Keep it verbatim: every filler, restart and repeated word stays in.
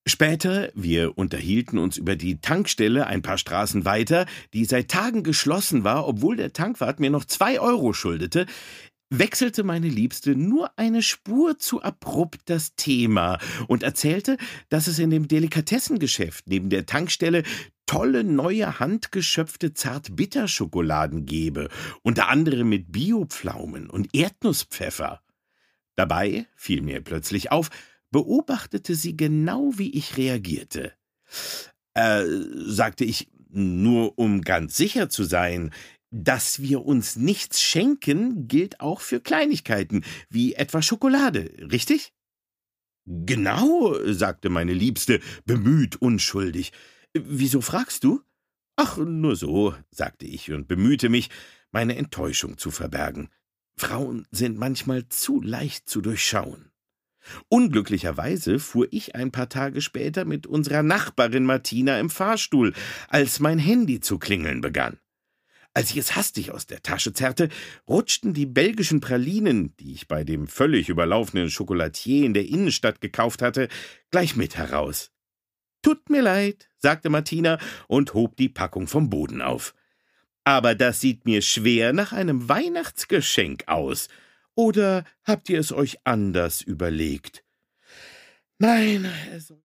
Später, wir unterhielten uns über die Tankstelle ein paar Straßen weiter, die seit Tagen geschlossen war, obwohl der Tankwart mir noch zwei Euro schuldete, wechselte meine Liebste nur eine Spur zu abrupt das Thema und erzählte, dass es in dem Delikatessengeschäft neben der Tankstelle tolle neue handgeschöpfte Zartbitterschokoladen gebe, unter anderem mit Biopflaumen und Erdnusspfeffer. Dabei fiel mir plötzlich auf, beobachtete sie genau, wie ich reagierte. Äh, sagte ich, nur um ganz sicher zu sein, dass wir uns nichts schenken, gilt auch für Kleinigkeiten, wie etwa Schokolade, richtig? Genau, sagte meine Liebste, bemüht unschuldig. Wieso fragst du? Ach, nur so, sagte ich und bemühte mich, meine Enttäuschung zu verbergen. Frauen sind manchmal zu leicht zu durchschauen. Unglücklicherweise fuhr ich ein paar Tage später mit unserer Nachbarin Martina im Fahrstuhl, als mein Handy zu klingeln begann. Als ich es hastig aus der Tasche zerrte, rutschten die belgischen Pralinen, die ich bei dem völlig überlaufenen Chocolatier in der Innenstadt gekauft hatte, gleich mit heraus. »Tut mir leid«, sagte Martina und hob die Packung vom Boden auf. »Aber das sieht mir schwer nach einem Weihnachtsgeschenk aus. Oder habt ihr es euch anders überlegt?« »Nein, es